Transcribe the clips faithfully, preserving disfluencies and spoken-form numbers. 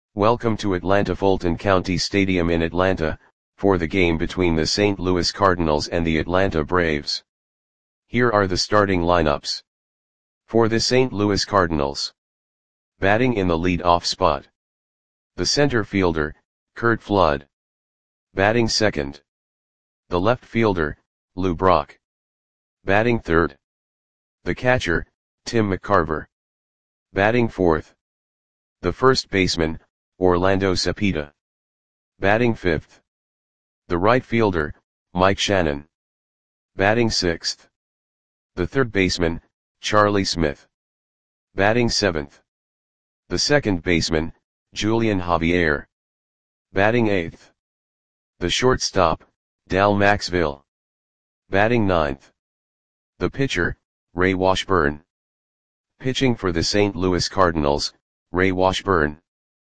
Welcome to Atlanta Fulton County Stadium in Atlanta, for the game between the Saint Louis Cardinals and the Atlanta Braves. Here are the starting lineups. For the Saint Louis Cardinals. Batting in the lead-off spot. The center fielder, Curt Flood. Batting second. The left fielder, Lou Brock. Batting third. The catcher, Tim McCarver. Batting fourth. The first baseman, Orlando Cepeda. Batting fifth. The right fielder, Mike Shannon. Batting sixth. The third baseman, Charlie Smith. Batting seventh. The second baseman, Julian Javier. Batting eighth. The shortstop, Dal Maxville. Batting ninth. The pitcher, Ray Washburn. Pitching for the Saint Louis Cardinals, Ray Washburn.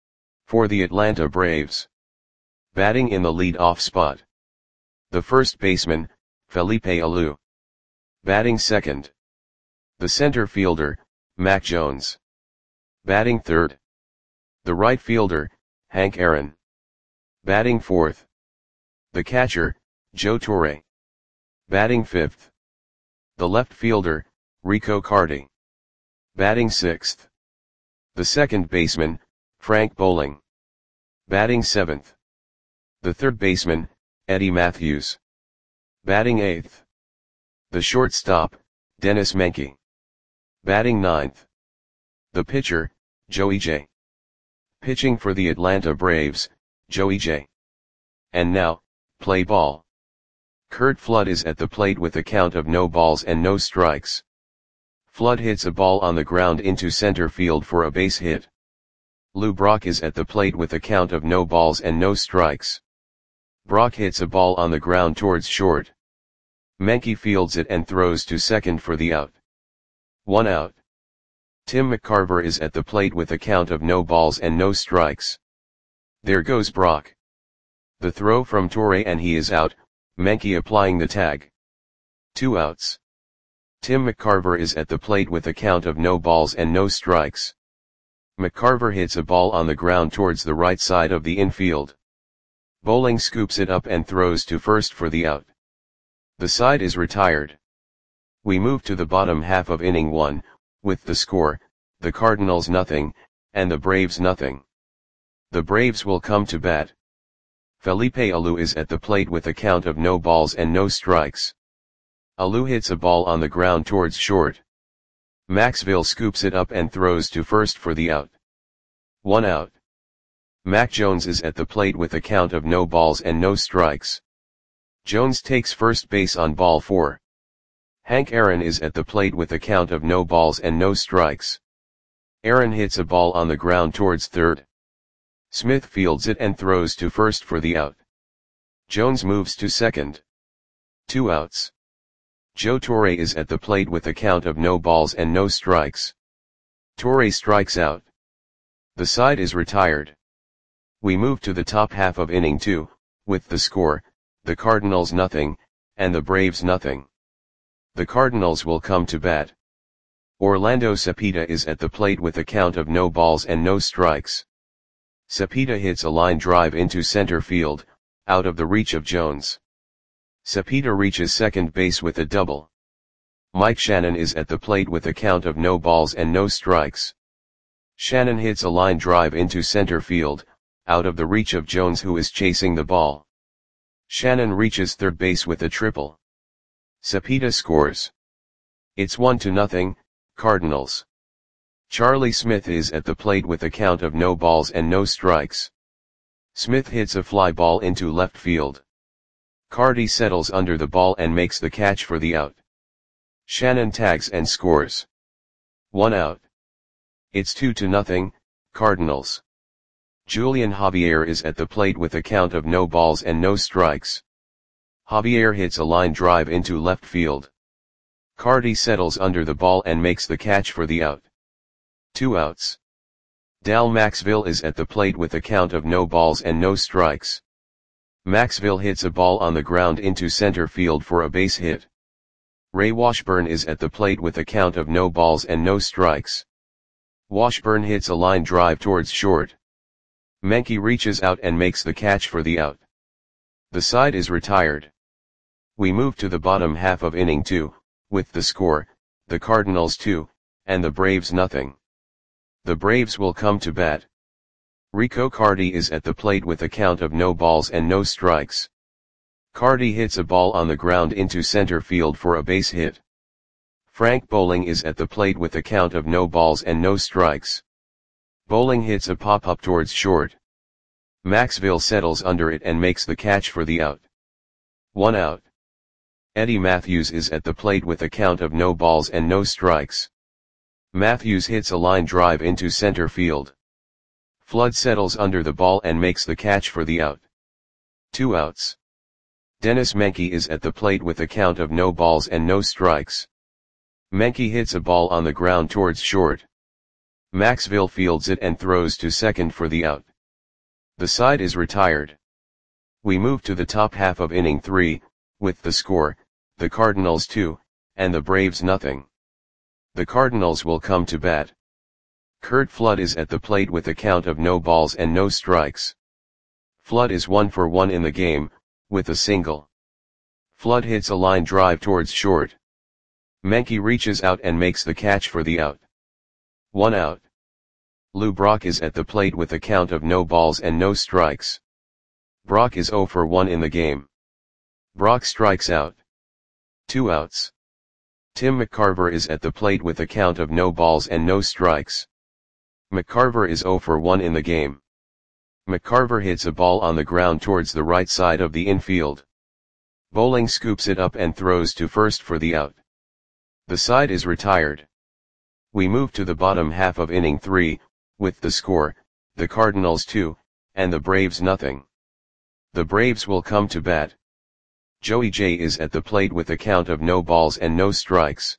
For the Atlanta Braves. Batting in the lead-off spot. The first baseman, Felipe Alou. Batting second. The center fielder, Mac Jones. Batting third. The right fielder, Hank Aaron. Batting fourth. The catcher, Joe Torre. Batting fifth. The left fielder, Rico Carty. Batting sixth. The second baseman, Frank Bowling. Batting seventh. The third baseman, Eddie Matthews. Batting eighth. The shortstop, Dennis Menke. Batting ninth. The pitcher, Joey J. Pitching for the Atlanta Braves, Joey J. And now, play ball. Curt Flood is at the plate with a count of no balls and no strikes. Flood hits a ball on the ground into center field for a base hit. Lou Brock is at the plate with a count of no balls and no strikes. Brock hits a ball on the ground towards short. Menke fields it and throws to second for the out. One out. Tim McCarver is at the plate with a count of no balls and no strikes. There goes Brock. The throw from Torre and he is out, Menke applying the tag. Two outs. Tim McCarver is at the plate with a count of no balls and no strikes. McCarver hits a ball on the ground towards the right side of the infield. Bowling scoops it up and throws to first for the out. The side is retired. We move to the bottom half of inning one, with the score, the Cardinals nothing, and the Braves nothing. The Braves will come to bat. Felipe Alou is at the plate with a count of no balls and no strikes. Alou hits a ball on the ground towards short. Maxville scoops it up and throws to first for the out. One out. Mac Jones is at the plate with a count of no balls and no strikes. Jones takes first base on ball four. Hank Aaron is at the plate with a count of no balls and no strikes. Aaron hits a ball on the ground towards third. Smith fields it and throws to first for the out. Jones moves to second. Two outs. Joe Torre is at the plate with a count of no balls and no strikes. Torre strikes out. The side is retired. We move to the top half of inning two, with the score, the Cardinals nothing, and the Braves nothing. The Cardinals will come to bat. Orlando Cepeda is at the plate with a count of no balls and no strikes. Cepeda hits a line drive into center field, out of the reach of Jones. Cepeda reaches second base with a double. Mike Shannon is at the plate with a count of no balls and no strikes. Shannon hits a line drive into center field, out of the reach of Jones who is chasing the ball. Shannon reaches third base with a triple. Cepeda scores. It's one to nothing, Cardinals. Charlie Smith is at the plate with a count of no balls and no strikes. Smith hits a fly ball into left field. Carty settles under the ball and makes the catch for the out. Shannon tags and scores. One out. It's two to nothing, Cardinals. Julian Javier is at the plate with a count of no balls and no strikes. Javier hits a line drive into left field. Carty settles under the ball and makes the catch for the out. Two outs. Dal Maxville is at the plate with a count of no balls and no strikes. Maxville hits a ball on the ground into center field for a base hit. Ray Washburn is at the plate with a count of no balls and no strikes. Washburn hits a line drive towards short. Menke reaches out and makes the catch for the out. The side is retired. We move to the bottom half of inning two, with the score, the Cardinals two, and the Braves nothing. The Braves will come to bat. Rico Carty is at the plate with a count of no balls and no strikes. Carty hits a ball on the ground into center field for a base hit. Frank Bowling is at the plate with a count of no balls and no strikes. Bowling hits a pop-up towards short. Maxville settles under it and makes the catch for the out. One out. Eddie Matthews is at the plate with a count of no balls and no strikes. Matthews hits a line drive into center field. Flood settles under the ball and makes the catch for the out. Two outs. Dennis Menke is at the plate with a count of no balls and no strikes. Menke hits a ball on the ground towards short. Maxville fields it and throws to second for the out. The side is retired. We move to the top half of inning three, with the score, the Cardinals two, and the Braves nothing. The Cardinals will come to bat. Curt Flood is at the plate with a count of no balls and no strikes. Flood is one for one in the game, with a single. Flood hits a line drive towards short. Menke reaches out and makes the catch for the out. One out. Lou Brock is at the plate with a count of no balls and no strikes. Brock is zero for one in the game. Brock strikes out. Two outs. Tim McCarver is at the plate with a count of no balls and no strikes. McCarver is zero for one in the game. McCarver hits a ball on the ground towards the right side of the infield. Bowling scoops it up and throws to first for the out. The side is retired. We move to the bottom half of inning three, with the score, the Cardinals two, and the Braves nothing. The Braves will come to bat. Joey Jay is at the plate with a count of no balls and no strikes.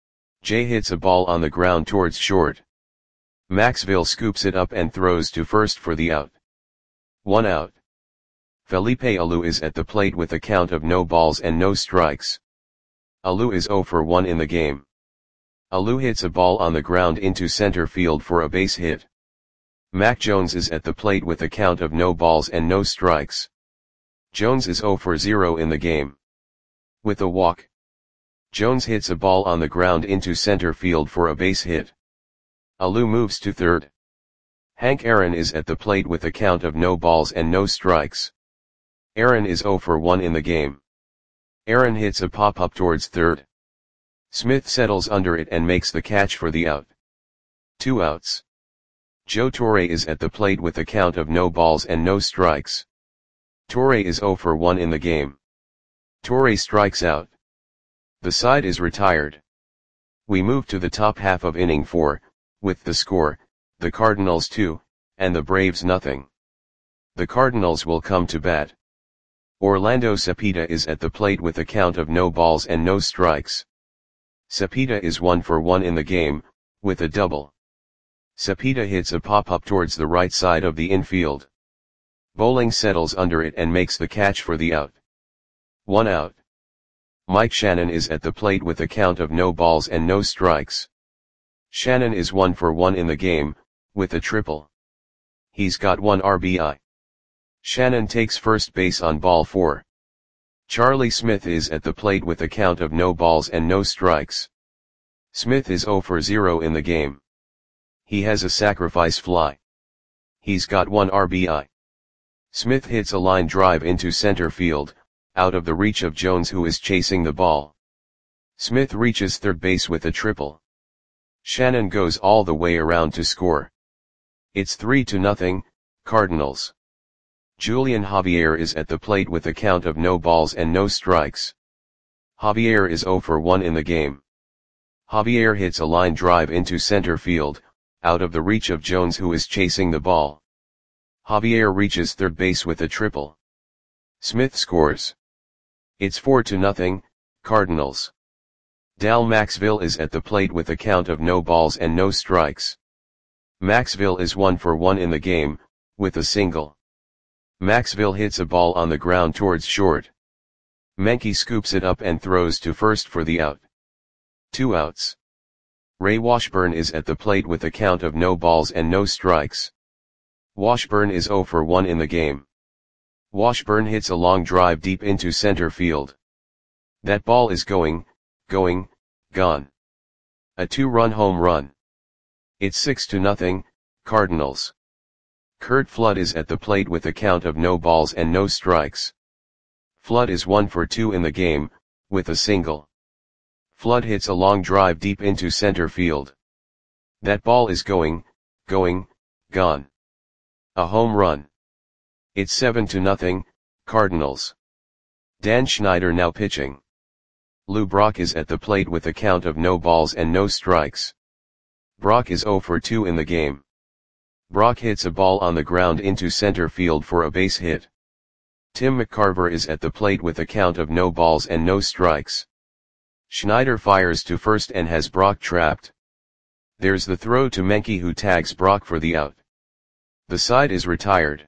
Jay hits a ball on the ground towards short. Maxville scoops it up and throws to first for the out. One out. Felipe Alou is at the plate with a count of no balls and no strikes. Alou is zero for one in the game. Alou hits a ball on the ground into center field for a base hit. Mac Jones is at the plate with a count of no balls and no strikes. Jones is zero for zero in the game. With a walk. Jones hits a ball on the ground into center field for a base hit. Alou moves to third. Hank Aaron is at the plate with a count of no balls and no strikes. Aaron is zero for one in the game. Aaron hits a pop-up towards third. Smith settles under it and makes the catch for the out. Two outs. Joe Torre is at the plate with a count of no balls and no strikes. Torre is zero for one in the game. Torre strikes out. The side is retired. We move to the top half of inning four, with the score, the Cardinals two, and the Braves nothing. The Cardinals will come to bat. Orlando Cepeda is at the plate with a count of no balls and no strikes. Cepeda is one for one in the game, with a double. Cepeda hits a pop-up towards the right side of the infield. Bowling settles under it and makes the catch for the out. One out. Mike Shannon is at the plate with a count of no balls and no strikes. Shannon is one for one in the game, with a triple. He's got one R B I. Shannon takes first base on ball four. Charlie Smith is at the plate with a count of no balls and no strikes. Smith is zero for zero in the game. He has a sacrifice fly. He's got one R B I. Smith hits a line drive into center field, out of the reach of Jones who is chasing the ball. Smith reaches third base with a triple. Shannon goes all the way around to score. It's three to nothing, Cardinals. Julian Javier is at the plate with a count of no balls and no strikes. Javier is zero for one in the game. Javier hits a line drive into center field, out of the reach of Jones who is chasing the ball. Javier reaches third base with a triple. Smith scores. It's four to nothing, Cardinals. Dal Maxville is at the plate with a count of no balls and no strikes. Maxville is one for one in the game, with a single. Maxville hits a ball on the ground towards short. Menke scoops it up and throws to first for the out. Two outs. Ray Washburn is at the plate with a count of no balls and no strikes. Washburn is zero for one in the game. Washburn hits a long drive deep into center field. That ball is going, going, gone. A two-run home run. It's six to nothing, Cardinals. Curt Flood is at the plate with a count of no balls and no strikes. Flood is one for two in the game, with a single. Flood hits a long drive deep into center field. That ball is going, going, gone. A home run. It's seven to nothing, Cardinals. Dan Schneider now pitching. Lou Brock is at the plate with a count of no balls and no strikes. Brock is zero for two in the game. Brock hits a ball on the ground into center field for a base hit. Tim McCarver is at the plate with a count of no balls and no strikes. Schneider fires to first and has Brock trapped. There's the throw to Menke, who tags Brock for the out. The side is retired.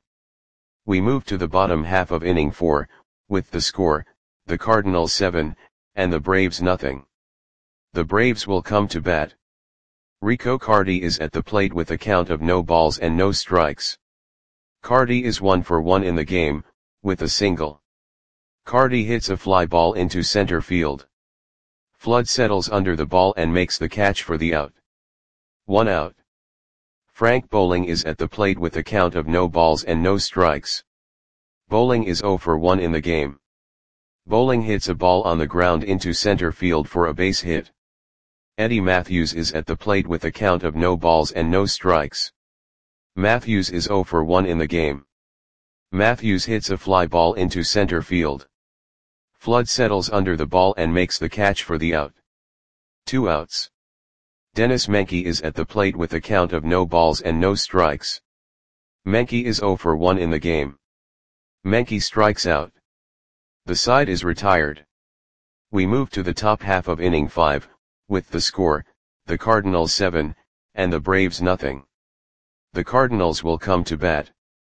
We move to the bottom half of inning four, with the score, the Cardinals seven, and the Braves nothing. The Braves will come to bat. Rico Carty is at the plate with a count of no balls and no strikes. Carty is one for one in the game, with a single. Carty hits a fly ball into center field. Flood settles under the ball and makes the catch for the out. One out. Frank Bowling is at the plate with a count of no balls and no strikes. Bowling is zero for one in the game. Bowling hits a ball on the ground into center field for a base hit. Eddie Matthews is at the plate with a count of no balls and no strikes. Matthews is zero for one in the game. Matthews hits a fly ball into center field. Flood settles under the ball and makes the catch for the out. Two outs. Dennis Menke is at the plate with a count of no balls and no strikes. Menke is zero for one in the game. Menke strikes out. The side is retired. We move to the top half of inning five, with the score, the Cardinals seven, and the Braves nothing. The Cardinals will come to bat.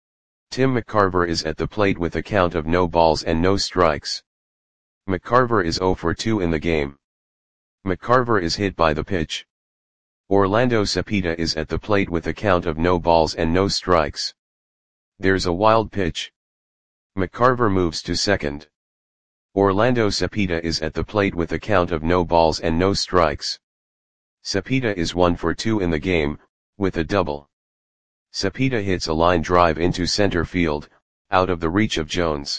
Tim McCarver is at the plate with a count of no balls and no strikes. McCarver is zero for two in the game. McCarver is hit by the pitch. Orlando Cepeda is at the plate with a count of no balls and no strikes. There's a wild pitch. McCarver moves to second. Orlando Cepeda is at the plate with a count of no balls and no strikes. Cepeda is one for two in the game, with a double. Cepeda hits a line drive into center field, out of the reach of Jones.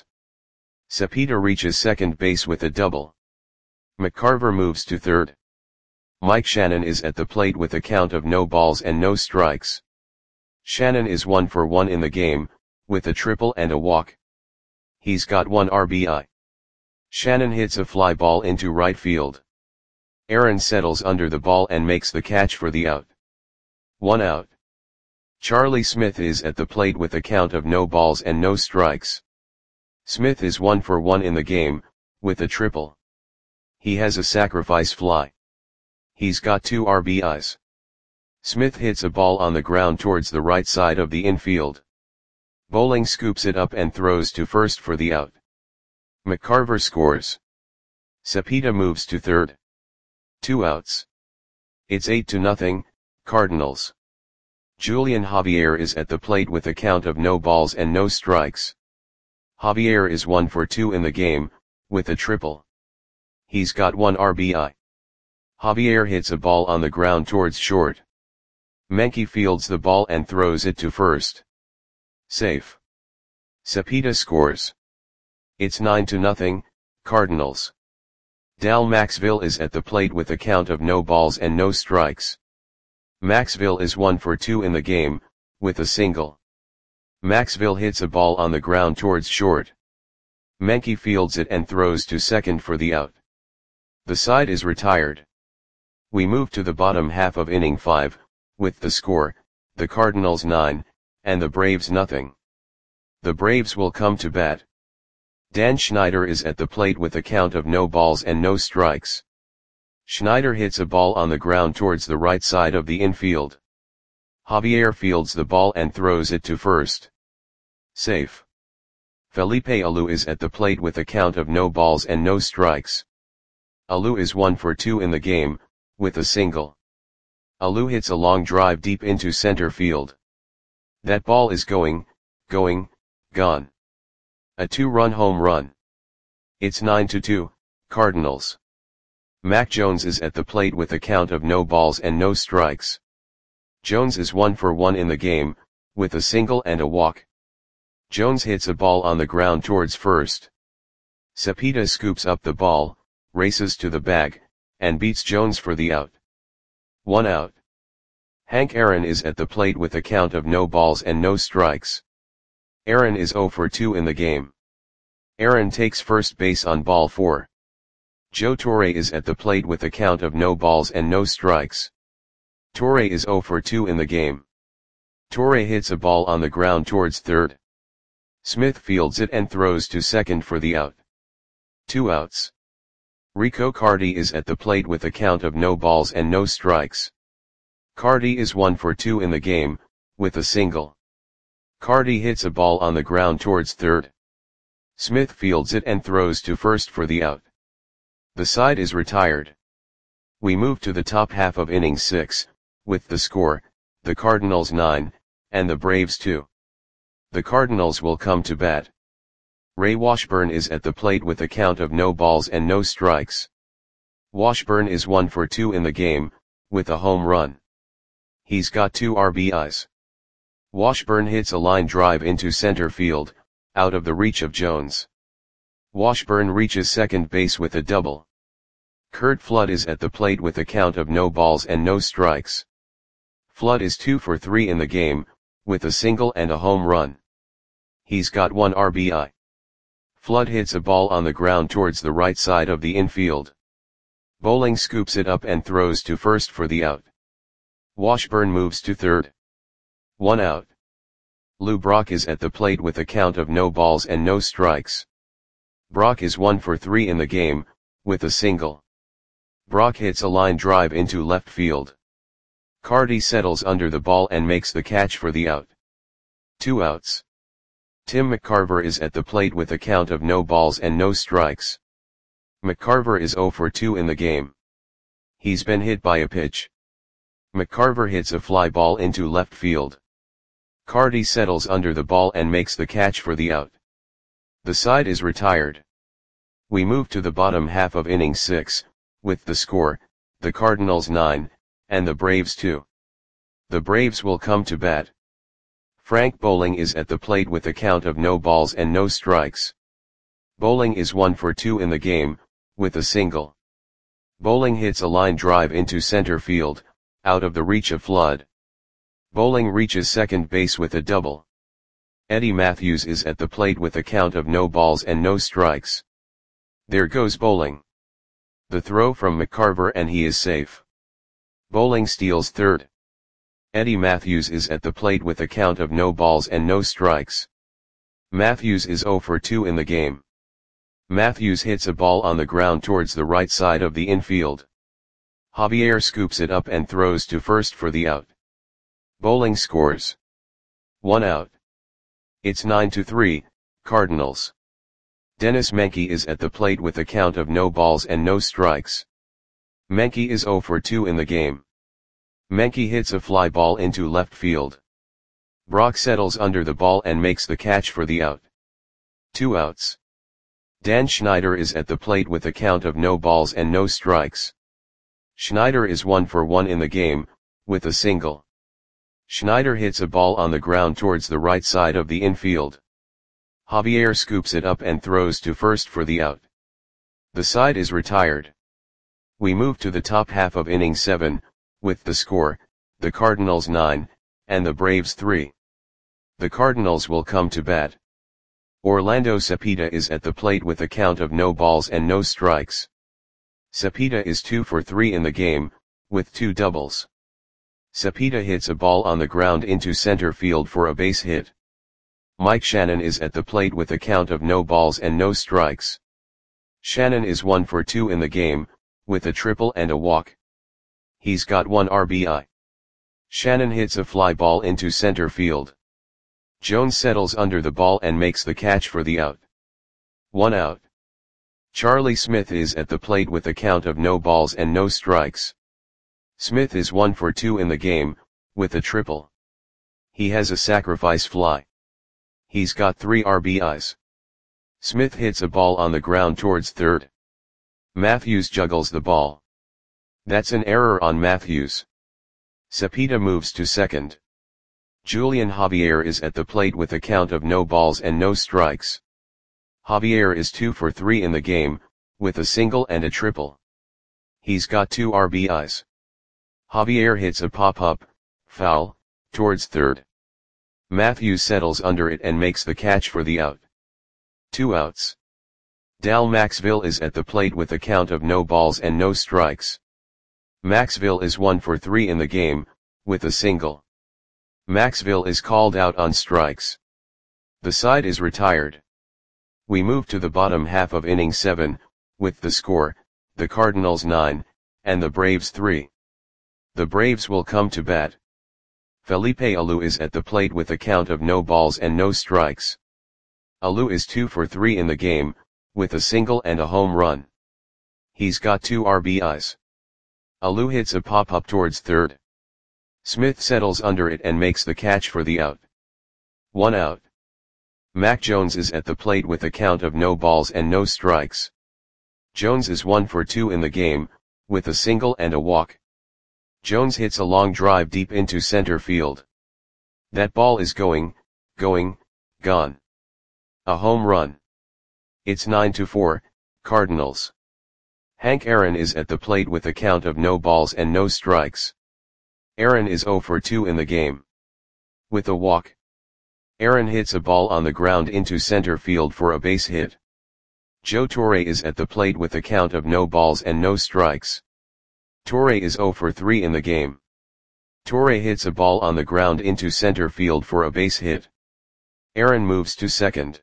Cepeda reaches second base with a double. McCarver moves to third. Mike Shannon is at the plate with a count of no balls and no strikes. Shannon is one for one in the game, with a triple and a walk. He's got one R B I. Shannon hits a fly ball into right field. Aaron settles under the ball and makes the catch for the out. One out. Charlie Smith is at the plate with a count of no balls and no strikes. Smith is one for one in the game, with a triple. He has a sacrifice fly. He's got two R B Is. Smith hits a ball on the ground towards the right side of the infield. Bowling scoops it up and throws to first for the out. McCarver scores. Cepeda moves to third. Two outs. It's eight to nothing, Cardinals. Julian Javier is at the plate with a count of no balls and no strikes. Javier is one for two in the game, with a triple. He's got one R B I. Javier hits a ball on the ground towards short. Menke fields the ball and throws it to first. Safe. Cepeda scores. It's nine to nothing, Cardinals. Dal Maxville is at the plate with a count of no balls and no strikes. Maxville is one for two in the game, with a single. Maxville hits a ball on the ground towards short. Menke fields it and throws to second for the out. The side is retired. We move to the bottom half of inning five, with the score, the Cardinals nine, and the Braves nothing. The Braves will come to bat. Dan Schneider is at the plate with a count of no balls and no strikes. Schneider hits a ball on the ground towards the right side of the infield. Javier fields the ball and throws it to first. Safe. Felipe Alou is at the plate with a count of no balls and no strikes. Alou is one for two in the game, with a single. Alou hits a long drive deep into center field. That ball is going, going, gone. A two-run home run. It's nine to two, Cardinals. Mac Jones is at the plate with a count of no balls and no strikes. Jones is one for one in the game, with a single and a walk. Jones hits a ball on the ground towards first. Cepeda scoops up the ball, races to the bag, and beats Jones for the out. One out. Hank Aaron is at the plate with a count of no balls and no strikes. Aaron is zero for two in the game. Aaron takes first base on ball four. Joe Torre is at the plate with a count of no balls and no strikes. Torre is zero for two in the game. Torre hits a ball on the ground towards third. Smith fields it and throws to second for the out. Two outs. Rico Carty is at the plate with a count of no balls and no strikes. Carty is one for two in the game, with a single. Carty hits a ball on the ground towards third. Smith fields it and throws to first for the out. The side is retired. We move to the top half of inning six, with the score, the Cardinals nine, and the Braves two. The Cardinals will come to bat. Ray Washburn is at the plate with a count of no balls and no strikes. Washburn is one for two in the game, with a home run. He's got two R B Is. Washburn hits a line drive into center field, out of the reach of Jones. Washburn reaches second base with a double. Curt Flood is at the plate with a count of no balls and no strikes. Flood is two for three in the game, with a single and a home run. He's got one R B I. Flood hits a ball on the ground towards the right side of the infield. Bowling scoops it up and throws to first for the out. Washburn moves to third. One out. Lou Brock is at the plate with a count of no balls and no strikes. Brock is one for three in the game, with a single. Brock hits a line drive into left field. Carty settles under the ball and makes the catch for the out. Two outs. Tim McCarver is at the plate with a count of no balls and no strikes. McCarver is zero for two in the game. He's been hit by a pitch. McCarver hits a fly ball into left field. Carty settles under the ball and makes the catch for the out. The side is retired. We move to the bottom half of inning six, with the score, the Cardinals nine, and the Braves two. The Braves will come to bat. Frank Bowling is at the plate with a count of no balls and no strikes. Bowling is one for two in the game, with a single. Bowling hits a line drive into center field, out of the reach of Flood. Bowling reaches second base with a double. Eddie Matthews is at the plate with a count of no balls and no strikes. There goes Bowling. The throw from McCarver and he is safe. Bowling steals third. Eddie Matthews is at the plate with a count of no balls and no strikes. Matthews is zero for two in the game. Matthews hits a ball on the ground towards the right side of the infield. Javier scoops it up and throws to first for the out. Bowling scores. One out. It's nine to three, Cardinals. Dennis Menke is at the plate with a count of no balls and no strikes. Menke is zero for two in the game. Menke hits a fly ball into left field. Brock settles under the ball and makes the catch for the out. Two outs. Dan Schneider is at the plate with a count of no balls and no strikes. Schneider is one for one in the game, with a single. Schneider hits a ball on the ground towards the right side of the infield. Javier scoops it up and throws to first for the out. The side is retired. We move to the top half of inning seven, with the score, the Cardinals nine, and the Braves three. The Cardinals will come to bat. Orlando Cepeda is at the plate with a count of no balls and no strikes. Cepeda is two for three in the game, with two doubles. Cepeda hits a ball on the ground into center field for a base hit. Mike Shannon is at the plate with a count of no balls and no strikes. Shannon is one for two in the game, with a triple and a walk. He's got one R B I. Shannon hits a fly ball into center field. Jones settles under the ball and makes the catch for the out. One out. Charlie Smith is at the plate with a count of no balls and no strikes. Smith is one for two in the game, with a triple. He has a sacrifice fly. He's got three R B Is. Smith hits a ball on the ground towards third. Matthews juggles the ball. That's an error on Matthews. Cepeda moves to second. Julian Javier is at the plate with a count of no balls and no strikes. Javier is two for three in the game, with a single and a triple. He's got two R B Is. Javier hits a pop-up, foul, towards third. Matthews settles under it and makes the catch for the out. Two outs. Dal Maxville is at the plate with a count of no balls and no strikes. Maxville is one for three in the game, with a single. Maxville is called out on strikes. The side is retired. We move to the bottom half of inning seven, with the score, the Cardinals nine, and the Braves three. The Braves will come to bat. Felipe Alou is at the plate with a count of no balls and no strikes. Alou is two for three in the game, with a single and a home run. He's got two R B Is. Alou hits a pop-up towards third. Smith settles under it and makes the catch for the out. One out. Mac Jones is at the plate with a count of no balls and no strikes. Jones is one for two in the game, with a single and a walk. Jones hits a long drive deep into center field. That ball is going, going, gone. A home run. It's nine to four, Cardinals. Hank Aaron is at the plate with a count of no balls and no strikes. Aaron is zero for two in the game. With a walk. Aaron hits a ball on the ground into center field for a base hit. Joe Torre is at the plate with a count of no balls and no strikes. Torre is zero for three in the game. Torre hits a ball on the ground into center field for a base hit. Aaron moves to second.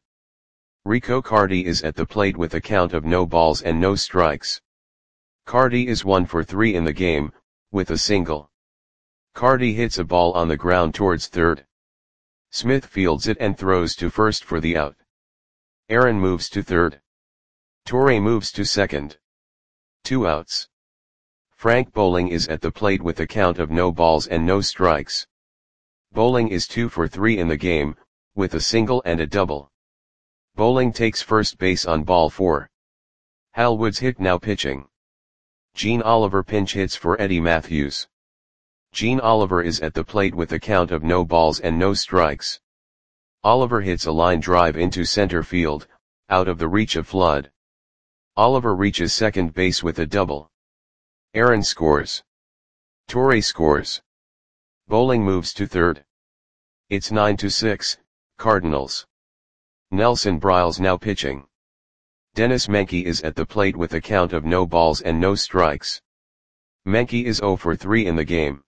Rico Cardi is at the plate with a count of no balls and no strikes. Cardi is one for three in the game, with a single. Cardi hits a ball on the ground towards third. Smith fields it and throws to first for the out. Aaron moves to third. Torre moves to second. Two outs. Frank Bowling is at the plate with a count of no balls and no strikes. Bowling is two for three in the game, with a single and a double. Bowling takes first base on ball four. Hal Woods hit now pitching. Gene Oliver pinch hits for Eddie Matthews. Gene Oliver is at the plate with a count of no balls and no strikes. Oliver hits a line drive into center field, out of the reach of Flood. Oliver reaches second base with a double. Aaron scores. Torre scores. Bowling moves to third. It's nine to six, Cardinals. Nelson Briles now pitching. Dennis Menke is at the plate with a count of no balls and no strikes. Menke is zero for three in the game.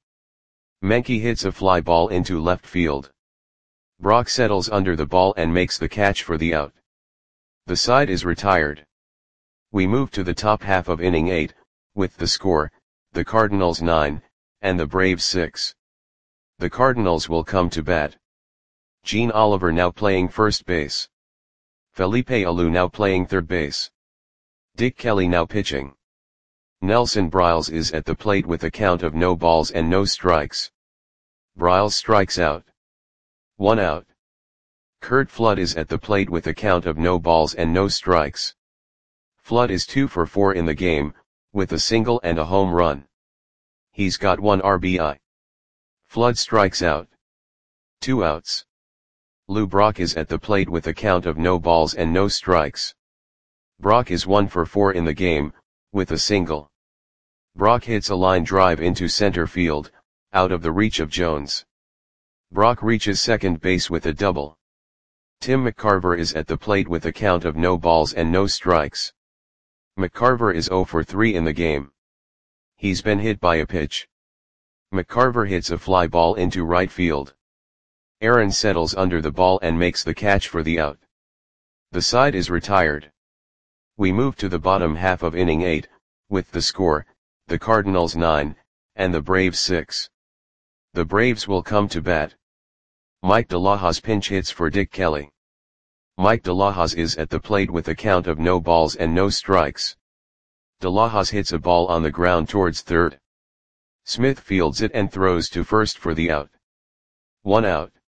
Menke hits a fly ball into left field. Brock settles under the ball and makes the catch for the out. The side is retired. We move to the top half of inning eight, with the score, the Cardinals nine, and the Braves six. The Cardinals will come to bat. Gene Oliver now playing first base. Felipe Alou now playing third base. Dick Kelly now pitching. Nelson Briles is at the plate with a count of no balls and no strikes. Briles strikes out. One out. Curt Flood is at the plate with a count of no balls and no strikes. Flood is two for four in the game, with a single and a home run. He's got one R B I. Flood strikes out. Two outs. Lou Brock is at the plate with a count of no balls and no strikes. Brock is one for four in the game, with a single. Brock hits a line drive into center field, out of the reach of Jones. Brock reaches second base with a double. Tim McCarver is at the plate with a count of no balls and no strikes. McCarver is zero for three in the game. He's been hit by a pitch. McCarver hits a fly ball into right field. Aaron settles under the ball and makes the catch for the out. The side is retired. We move to the bottom half of inning eight, with the score, the Cardinals nine, and the Braves six. The Braves will come to bat. Mike DeLahoz pinch hits for Dick Kelly. Mike DeLahoz is at the plate with a count of no balls and no strikes. DeLahoz hits a ball on the ground towards third. Smith fields it and throws to first for the out. One out.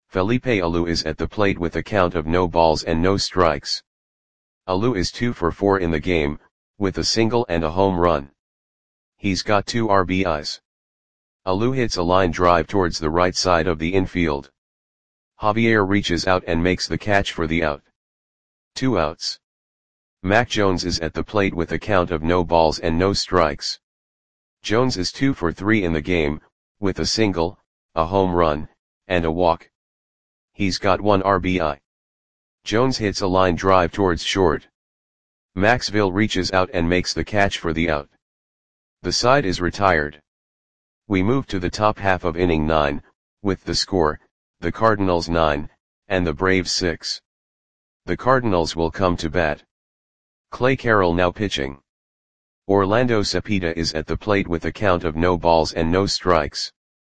Felipe Alou is at the plate with a count of no balls and no strikes. Alou is two for four in the game, with a single and a home run. He's got two R B Is. Alou hits a line drive towards the right side of the infield. Javier reaches out and makes the catch for the out. Two outs. Mac Jones is at the plate with a count of no balls and no strikes. Jones is two for three in the game, with a single, a home run, and a walk. He's got one R B I. Jones hits a line drive towards short. Maxville reaches out and makes the catch for the out. The side is retired. We move to the top half of inning nine, with the score, the Cardinals nine, and the Braves six. The Cardinals will come to bat. Clay Carroll now pitching. Orlando Cepeda is at the plate with a count of no balls and no strikes.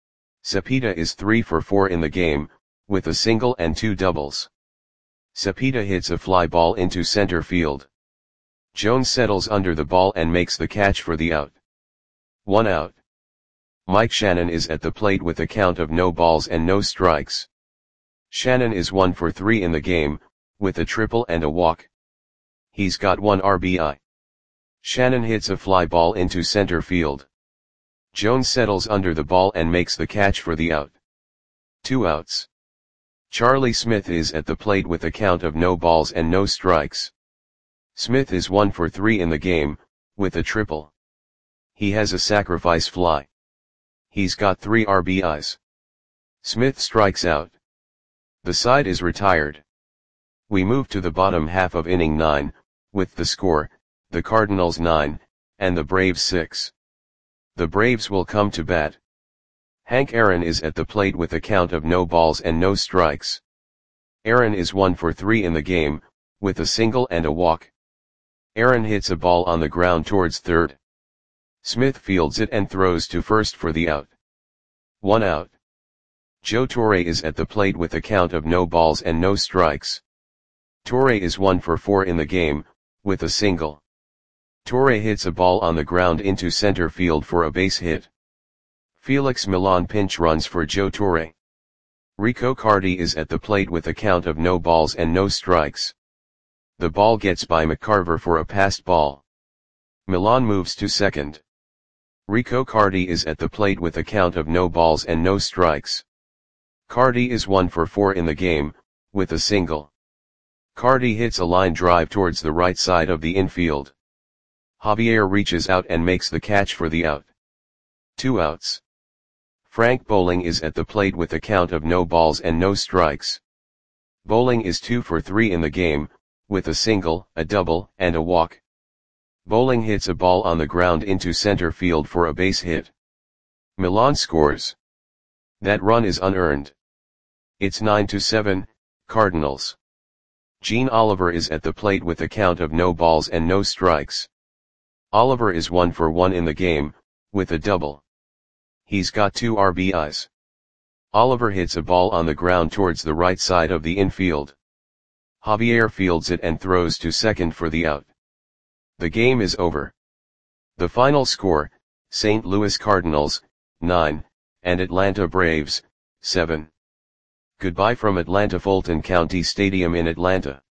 Cepeda is three for four in the game, with a single and two doubles. Cepeda hits a fly ball into center field. Jones settles under the ball and makes the catch for the out. One out. Mike Shannon is at the plate with a count of no balls and no strikes. Shannon is one for three in the game, with a triple and a walk. He's got one R B I. Shannon hits a fly ball into center field. Jones settles under the ball and makes the catch for the out. Two outs. Charlie Smith is at the plate with a count of no balls and no strikes. Smith is one for three in the game, with a triple. He has a sacrifice fly. He's got three R B Is. Smith strikes out. The side is retired. We move to the bottom half of inning nine, with the score, the Cardinals nine, and the Braves six. The Braves will come to bat. Hank Aaron is at the plate with a count of no balls and no strikes. Aaron is one for three in the game, with a single and a walk. Aaron hits a ball on the ground towards third. Smith fields it and throws to first for the out. One out. Joe Torre is at the plate with a count of no balls and no strikes. Torre is one for four in the game, with a single. Torre hits a ball on the ground into center field for a base hit. Felix Millan pinch runs for Joe Torre. Rico Carty is at the plate with a count of no balls and no strikes. The ball gets by McCarver for a passed ball. Millan moves to second. Rico Carty is at the plate with a count of no balls and no strikes. Carty is one for four in the game, with a single. Carty hits a line drive towards the right side of the infield. Javier reaches out and makes the catch for the out. Two outs. Frank Bowling is at the plate with a count of no balls and no strikes. Bowling is two for three in the game, with a single, a double, and a walk. Bowling hits a ball on the ground into center field for a base hit. Millan scores. That run is unearned. It's nine to seven, Cardinals. Gene Oliver is at the plate with a count of no balls and no strikes. Oliver is one for one in the game, with a double. He's got two R B Is. Oliver hits a ball on the ground towards the right side of the infield. Javier fields it and throws to second for the out. The game is over. The final score, Saint Louis Cardinals, nine, and Atlanta Braves, seven. Goodbye from Atlanta Fulton County Stadium in Atlanta.